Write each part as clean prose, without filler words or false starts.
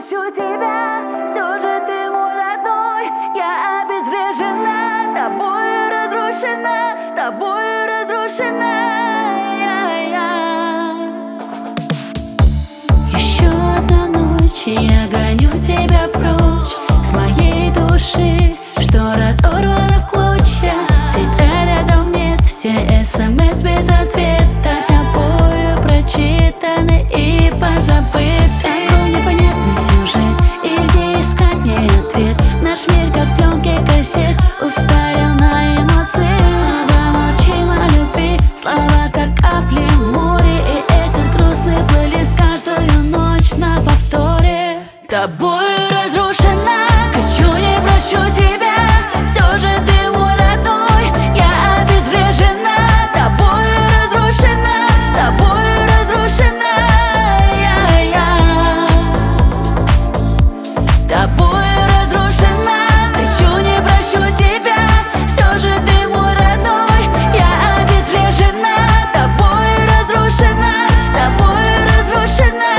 прощу тебя, все же ты мой родной. Я обезврежена, тобою разрушена, тобою разрушена. Еще одна ночь, и я гоню тебя прочь с моей души, что разорвана в клочья. Тебя рядом нет, все СМС без ответа тобою прочитаны и позабыты. Такой непонятный сюжет, и где искать мне ответ? Наш мир как пленки кассет устарел на эмоции. Слова молчим о любви, слова как капли в море, и этот грустный плейлист каждую ночь на повторе. Тобою разрушена, кричу, не прощу тебя, все же ты мой родной. Я обезврежена, тобою разрушена, тобою разрушена. Тобою разрушена, кричу, не прощу тебя, все же ты мой родной. Я обезврежена, тобою разрушена, тобою разрушена.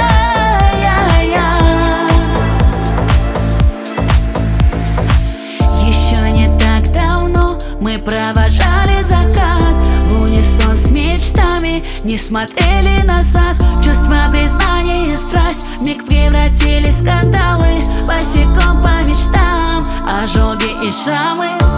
Еще не так давно мы провожали закат в унисон с мечтами, не смотрели назад. Чувства, признания и страсть миг превратились в скандалы, босиком по мечтам, ожоги и шрамы.